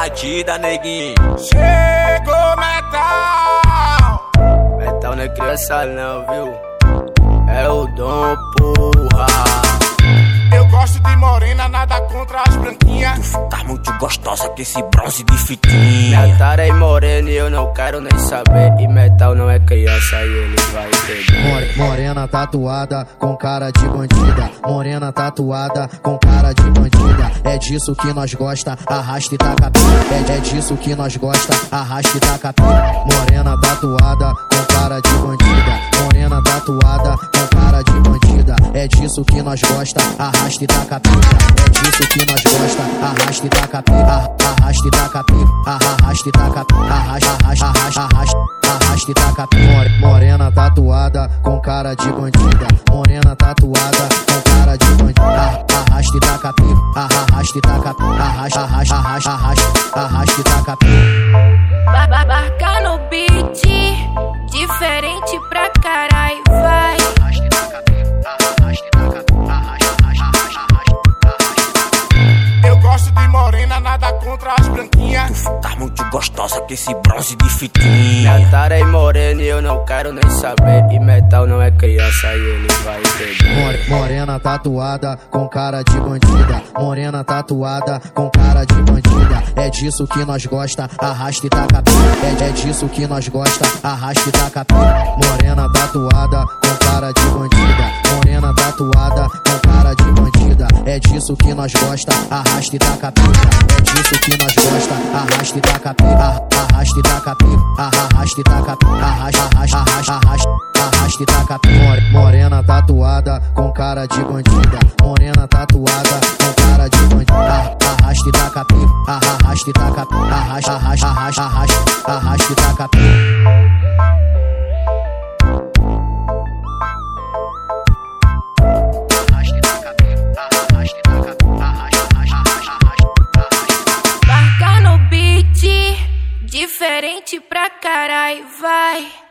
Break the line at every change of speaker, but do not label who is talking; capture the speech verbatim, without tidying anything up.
batida, neguinho.
Chegou metal.
Metal não é criança não, viu? É o dom, porra.
Eu gosto de morena, nada contra as branquinhas.
Tu tá muito gostosa com esse bronze de fitinha.
Minha tara é morena e eu não quero nem saber. E metal não é criança e ele vai entender.
Morena tatuada com cara de bandida. Morena tatuada com cara de bandida. É disso que nós gosta, arrasta e taca pica. É, é disso que nós gosta, arrasta e taca pica. Morena tatuada com cara de bandida. Morena tatuada com cara de bandida. É disso que nós gosta, arrasta e taca pica. É disso que nós gosta, arrasta e taca pica. Arrasta e taca pica. Arrasta e taca pica. Arrasta, arrasta, arrasta, arrasta. Arrasta e taca pica. Morena tatuada com cara de bandida. Morena tatuada com cara de bandida. Arrasta e taca pica. Arrasta e taca pica. Arrasta, arrasta, arrasta, arrasta. Arrasta e taca pica.
Barca no beat, diferente pra caralho, vai.
Arrasta e taca pica. Arrasta e taca pica. Arrasta, arrasta, arrasta.
Eu gosto de morena, nada contra as branquinhas.
Tu tá muito gostosa com esse bronze de fitinha.
Minha tara é morena e eu não quero nem saber. E metal não é criança e ele vai entender.
Morena tatuada com cara de bandida. Morena tatuada com cara de bandida. É disso que nós gosta, arrasta e taca pica. É, é disso que nós gosta, arrasta e taca pica. Morena tatuada com cara de bandida. Morena tatuada com cara de bandida. É disso que nós gosta, arrasta e taca pica. É disso que nós gosta, arrasta e taca pica. Arrasta e taca pica. Arrasta e taca pica. Arrasta, arrasta, arrasta, arrasta. Arrasta e taca pica. Morena tatuada com cara de bandida. Morena tatuada com cara de bandida. Arrasta e taca pica. Arrasta e taca pica. Arrasta, arrasta, arrasta, arrasta. Arrasta e taca pica.
Barca no beat, diferente pra caralho, vai.